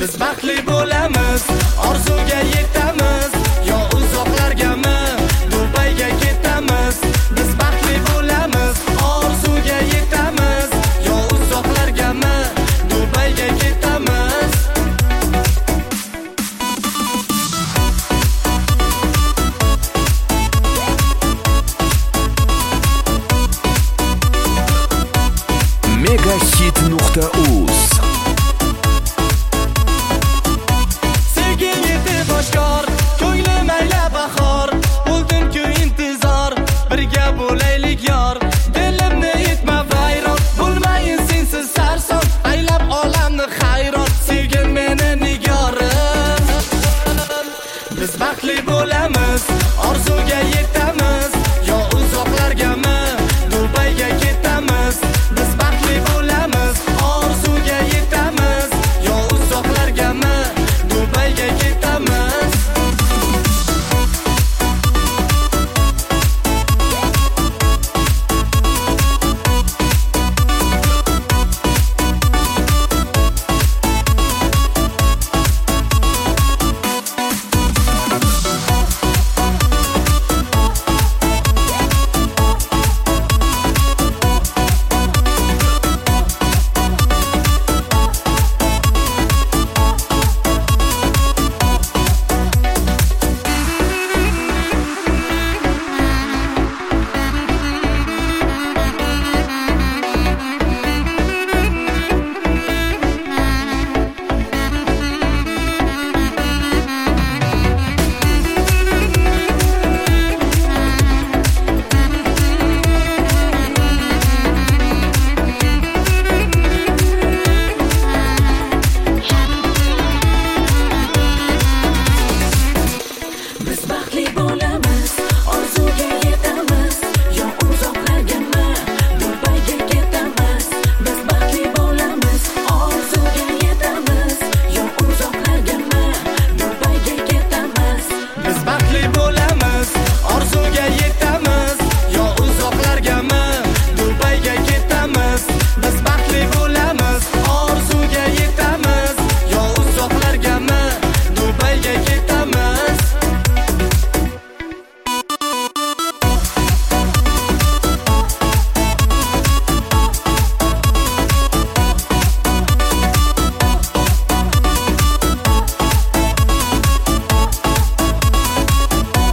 Biz baxtli bo'lamiz, orzuga yetamiz, yo uzoqlargami, Dubayga ketamiz. Biz baxtli bo'lamiz, orzuga yetamiz, yo uzoqlargami, Dubayga ketamiz. Megahit.uz ko'nglim ayla bahor, bo'ldimku intizor, birga bo'laylik yor. Dilimni etma vayron, bo'lmayin sensiz sarson, aylab olamni hayron, sevgil meni nigorim. Biz baxtli bo'lamiz, orzuga yetamiz, yo uzoqlargami, Dubayga ketamiz. Biz baxtli bo'lamiz, orzuga yetamiz, yo uzoqlargami, Dubayga ketamiz.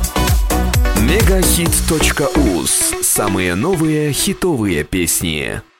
Megahit.uz. Самые новые хитовые песни.